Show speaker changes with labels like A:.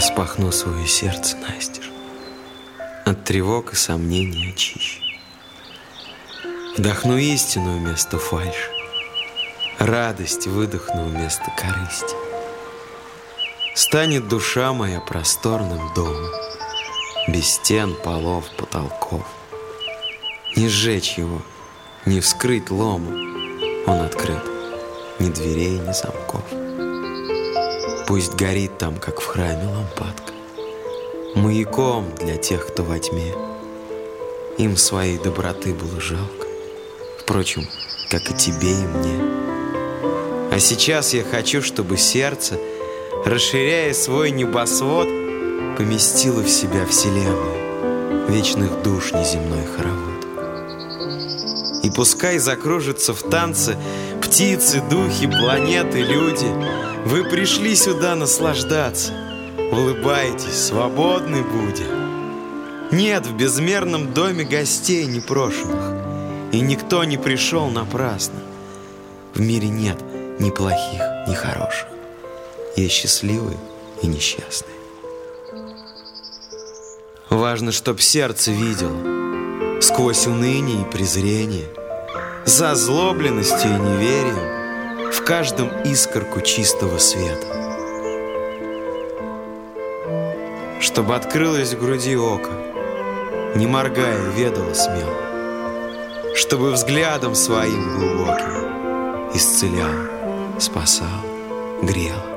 A: распахну свое сердце настежь, от тревог и сомнений очищу. Вдохну истину вместо фальши, радость выдохну вместо корысти. Станет душа моя просторным домом, без стен, полов, потолков. Не сжечь его, не вскрыть ломом, он открыт, ни дверей, ни замков. Пусть горит там, как в храме, лампадка, маяком для тех, кто во тьме. Им своей доброты было жалко, впрочем, как и тебе и мне. А сейчас я хочу, чтобы сердце, расширяя свой небосвод, поместило в себя вселенную, вечных душ неземной хоровод. И пускай закружатся в танце птицы, духи, планеты, люди. Вы пришли сюда наслаждаться, улыбайтесь, свободны будем. Нет в безмерном доме гостей непрошенных, и никто не пришел напрасно. В мире нет ни плохих, ни хороших, есть счастливые и несчастные. Важно, чтоб сердце видело сквозь уныние и презрение, за озлобленностью и неверием в каждом искорку чистого света. Чтобы открылось в груди око, не моргая, ведало смело, чтобы взглядом своим глубоким исцелял, спасал, грел.